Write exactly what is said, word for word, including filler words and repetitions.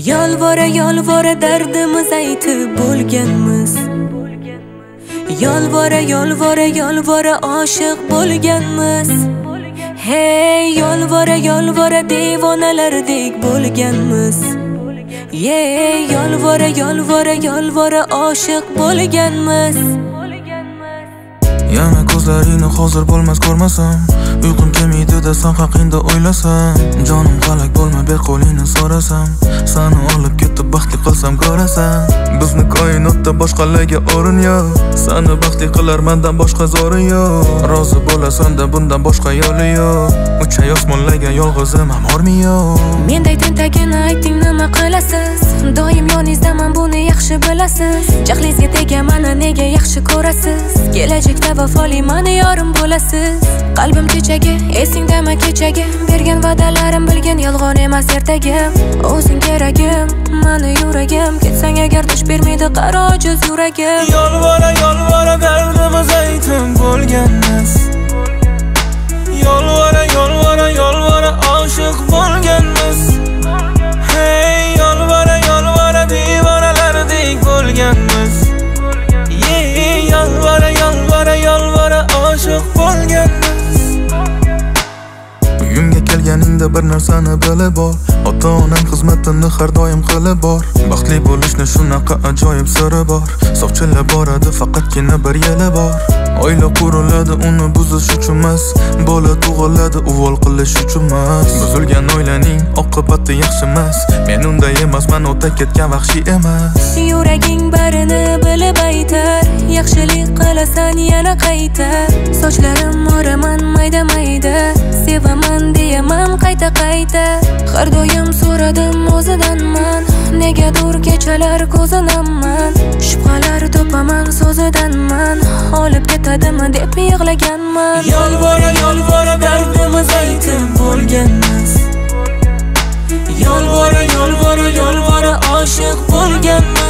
Yolvora yolvora dardimiz aytib bo'lganmiz. Yolvora yolvora yolvora oshiq bo'lganmiz. Hey, yolvora yolvora devonalardek bo'lganmiz. Hey, yolvora yolvora yolvora oshiq bo'lganmiz. Yana ko'zlaringni hozir bo'lmas ko'rmasam, uyqum kelmaydi-da sen haqingda o'ylasam. Jonim qalak bo'lma ber qo'lingni so'rasam, seni olib ketib baxtli qilsam ko'rasan. Bizni koinotda boshqalarga o'rin yo'q, seni baxtli qilar mendan boshqa zo'ri yo'q. Rozi bo'lasan-da bundan boshqa yo'li yo'q. Uchay osmonlarga yolg'izim amormi yo'q. Menday tentagini ayting nima qilasiz? Doim yoningizdaman buni yaxshi bilasiz. Jahlingizga tegaman nega yaxshi ko'rasiz? Kelajakda vafoli mani yorim bo'lasiz. Qalbim kechagi, esingdami kechagi? Bergan va'dalarim bilgan yolg'on emas ertagim. O'zing keragim, mani yuragim. Ketsang agar dush bermaydi qaro ojiz yuragim. Yolvora yolvora dardimiz aytib bo'lganmiz. Yolvora yolvora yolvora oshiq bo'lganmiz. Hey, yolvora yolvora devonalardek bo'lganmiz. Yeah, yolvora yolvora yolvora oshiq bo'lganmiz. Uyimga kelganingda bir narsani bilib ol, ota-onang xizmatini har doim qilib bor. Baxtli bo'lishni shunaqa ajoyib siri bor. Soqchilar boradi faqatgina bir yili bor. Oila quriladi uni buzish uchun emas, bola tug'iladi uvol qilish uchun emas. Buzilgan oilaning oqibati yaxshi emas. Men unday emasman, o'ta ketgan vahshiy emas. Yuraging barini bilib aytar, yaxshilik qilasan yana qaytar. Sochlarim moraman mayda mayda, sevaman deyaman qayta qayta. Har doim so'radim o'zidanman, negadir kechalar ko'zinaman. Shubhalar to'paman so'zidanman, olib ketadimi deb yig'laganman. Yolvora yolvora dardimiz aytib bo'lganmiz. Yolvora yolvora yolvora oshiq bo'lganmiz.